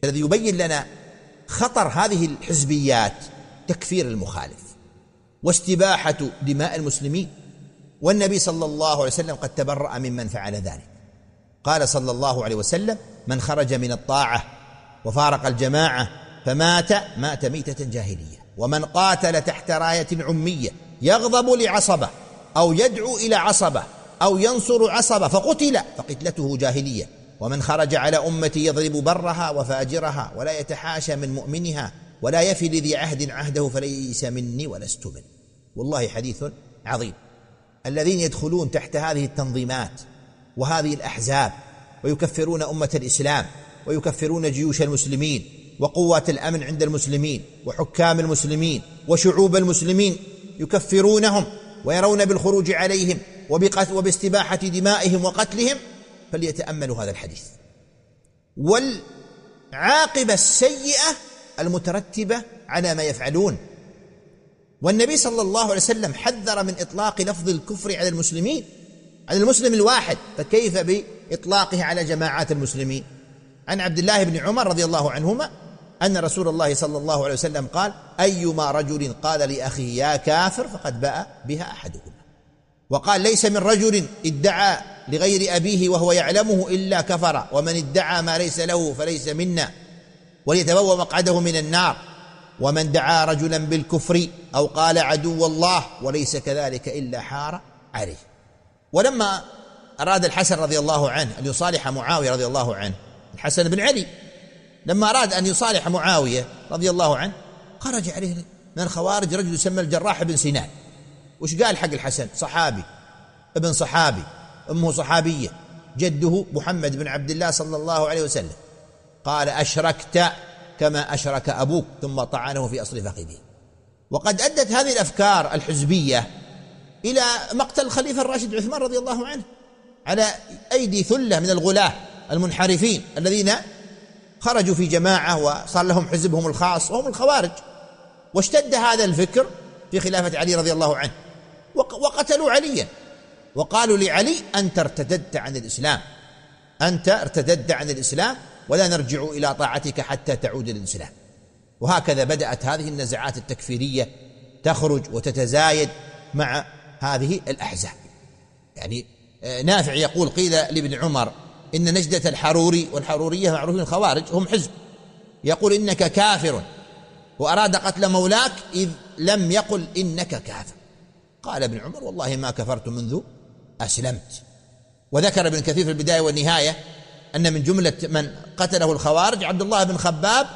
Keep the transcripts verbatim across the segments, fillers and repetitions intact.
الذي يبين لنا خطر هذه الحزبيات تكفير المخالف واستباحة دماء المسلمين، والنبي صلى الله عليه وسلم قد تبرأ ممن فعل ذلك. قال صلى الله عليه وسلم: من خرج من الطاعة وفارق الجماعة فمات مات ميتة جاهلية، ومن قاتل تحت راية عمية يغضب لعصبة أو يدعو إلى عصبة أو ينصر عصبة فقتل فقتلته جاهلية، ومن خرج على أمتي يضرب برها وفاجرها ولا يتحاشى من مؤمنها ولا يفي لذي عهد عهده فليس مني ولست منه. والله حديث عظيم. الذين يدخلون تحت هذه التنظيمات وهذه الأحزاب ويكفرون أمة الإسلام ويكفرون جيوش المسلمين وقوات الأمن عند المسلمين وحكام المسلمين وشعوب المسلمين، يكفرونهم ويرون بالخروج عليهم وباستباحة دمائهم وقتلهم، فليتأملوا هذا الحديث والعاقبة السيئة المترتبة على ما يفعلون. والنبي صلى الله عليه وسلم حذر من إطلاق لفظ الكفر على المسلمين، على المسلم الواحد، فكيف بإطلاقه على جماعات المسلمين؟ عن عبد الله بن عمر رضي الله عنهما أن رسول الله صلى الله عليه وسلم قال: أيما رجل قال لأخيه يا كافر فقد باء بها أحدهما. وقال: ليس من رجل ادعى لغير أبيه وهو يعلمه إلا كفر، ومن ادعى ما ليس له فليس منا، وليتبوأ مقعده من النار. ومن دعا رجلا بالكفر أو قال عدو الله وليس كذلك إلا حار عليه. ولما أراد الحسن رضي الله عنه أن يصالح معاوية رضي الله عنه، الحسن بن علي لما أراد أن يصالح معاوية رضي الله عنه، خرج عليه من الخوارج رجل يسمى الجراح بن سنان. وش قال حق الحسن؟ صحابي ابن صحابي أمه صحابية جده محمد بن عبد الله صلى الله عليه وسلم. قال: أشركت كما أشرك أبوك، ثم طعنه في أصل فخذه. وقد أدت هذه الأفكار الحزبية إلى مقتل الخليفة الراشد عثمان رضي الله عنه على أيدي ثلة من الغلاة المنحرفين الذين خرجوا في جماعة وصار لهم حزبهم الخاص وهم الخوارج. واشتد هذا الفكر في خلافة علي رضي الله عنه، وقتلوا عليا وقالوا لعلي: أنت ارتددت عن الإسلام، أنت ارتددت عن الإسلام ولا نرجع إلى طاعتك حتى تعود للإسلام. وهكذا بدأت هذه النزعات التكفيرية تخرج وتتزايد مع هذه الأحزاب. يعني نافع يقول: قيل لابن عمر إن نجدة الحروري، والحرورية معروفين الخوارج هم حزب، يقول إنك كافر، وأراد قتل مولاك إذ لم يقل إنك كافر. قال ابن عمر: والله ما كفرت منذ أسلمت. وذكر ابن كثير في البداية والنهاية أن من جملة من قتله الخوارج عبد الله بن خباب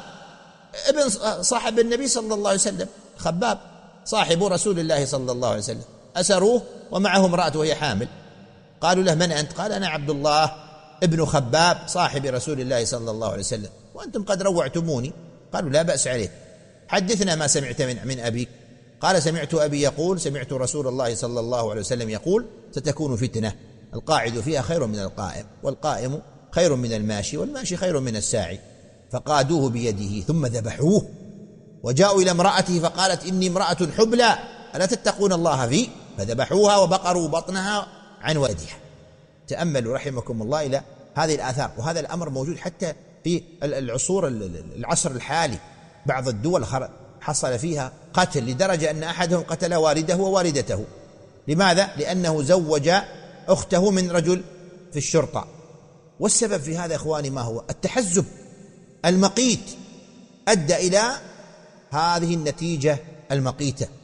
ابن صاحب النبي صلى الله عليه وسلم، خباب صاحب رسول الله صلى الله عليه وسلم، أسروه ومعه امرأة وهي حامل. قالوا له: من أنت؟ قال: أنا عبد الله ابن خباب صاحب رسول الله صلى الله عليه وسلم، وأنتم قد روعتموني. قالوا: لا بأس عليك، حدثنا ما سمعت من, من أبيك. قال: سمعت أبي يقول سمعت رسول الله صلى الله عليه وسلم يقول: ستكون فتنة القاعد فيها خير من القائم، والقائم خير من الماشي، والماشي خير من الساعي. فقادوه بيده ثم ذبحوه، وجاءوا إلى امرأته فقالت: إني امرأة حبلى ألا تتقون الله في؟ فذبحوها وبقروا بطنها عن ولدها. تأملوا رحمكم الله إلى هذه الآثار. وهذا الأمر موجود حتى في العصور العصر الحالي. بعض الدول حصل فيها قتل لدرجة أن أحدهم قتل والده ووالدته. لماذا؟ لأنه زوج أخته من رجل في الشرطة. والسبب في هذا إخواني ما هو؟ التحزب المقيت أدى إلى هذه النتيجة المقيتة.